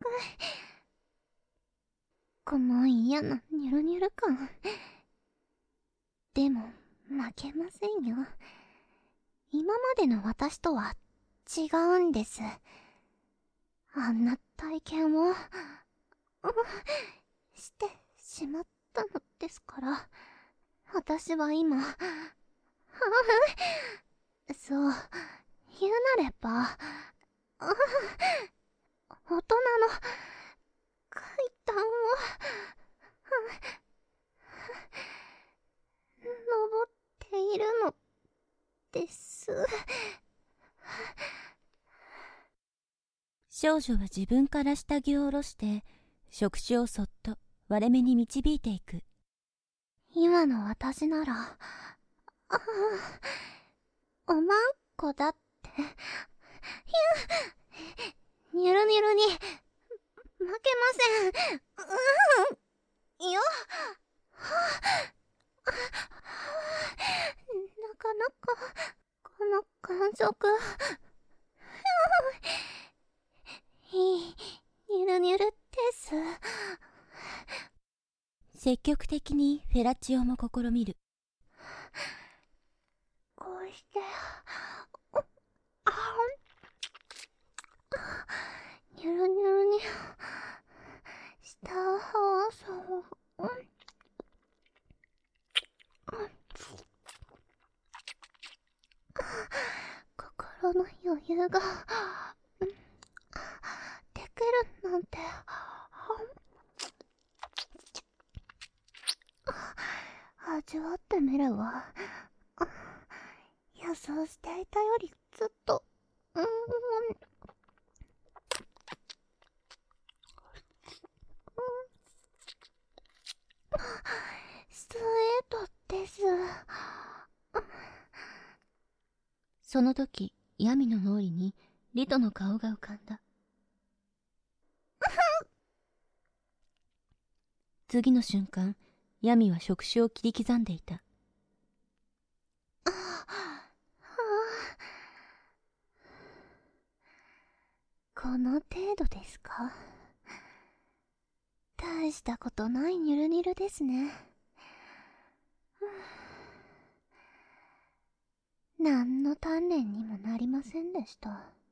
この嫌なニュルニュル感。でも負けませんよ。今までの私とは違うんです。あんな体験をしてしまったのですから、私は今そう言うなれば大人の階段を登っているのです。 少女は自分から下着を下ろして触手をそっと割れ目に導いていく。 今の私ならおまんこだって。ニュルニュルに負けません。よなかなかこの感触いいニュルニュルです。 積極的にフェラチオも試みる。 こうしてニュルニュルにしたはそう心の余裕ができるなんて味わってみるわ。予想していたよりずっとスイートです。 その時ヤミの脳裏にリトの顔が浮かんだ。次の瞬間、ヤミは触手を切り刻んでいた。 この程度ですか？大したことないニュルニュルですね。何の鍛錬にもなりませんでした。